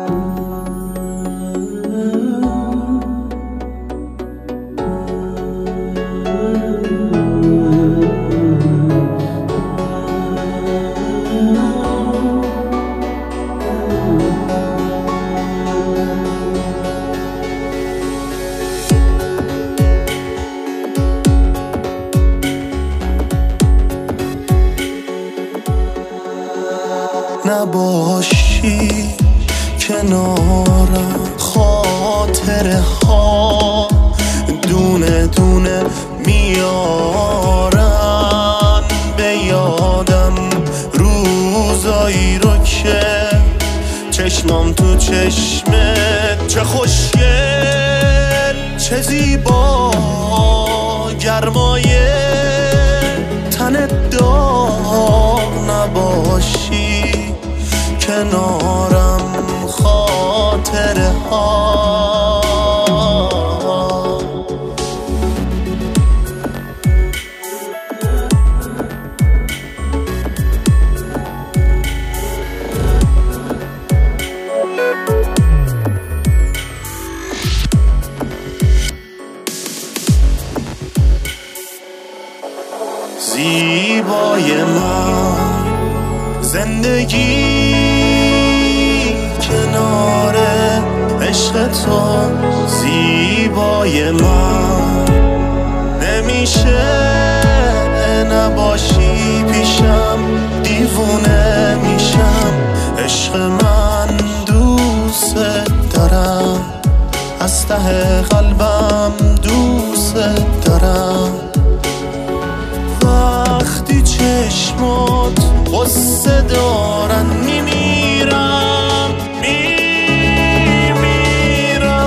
نباشی کنارم خاطره ها دونه دونه میارن به یادم روزایی رو که چشمام تو چشمت چه خوشگل چه زیبا گرمای تنت داغ نباشی کنارم خاطره ها زیبای من زندگی کنار عشق تو زیبای من نمیشه نباشی پیشم دیوونه میشم عشق من دوست دارم از ته قلبم دوست دارم وقتی چشمات قصه دارن میمیرم میمیرم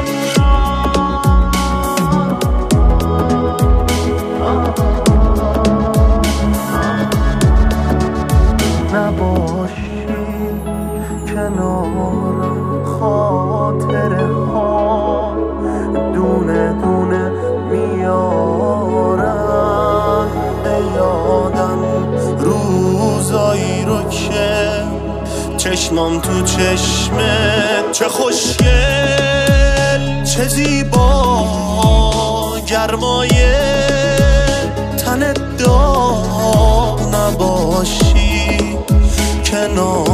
نباشی کنارم خاطره ها دونه دونه میارن به یادم روزایی رو که چشمام تو چشمت چه خوشگل چه زیبا گرمای تنت داغ نباشی کنار